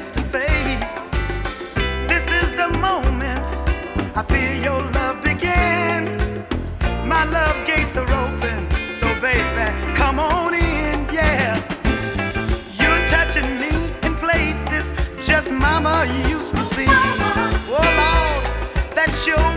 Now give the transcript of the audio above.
face to face. This is the moment I feel your love begin. My love gates are open, so baby, come on in, yeah. You're touching me in places just mama used to see. Oh Lord, that sure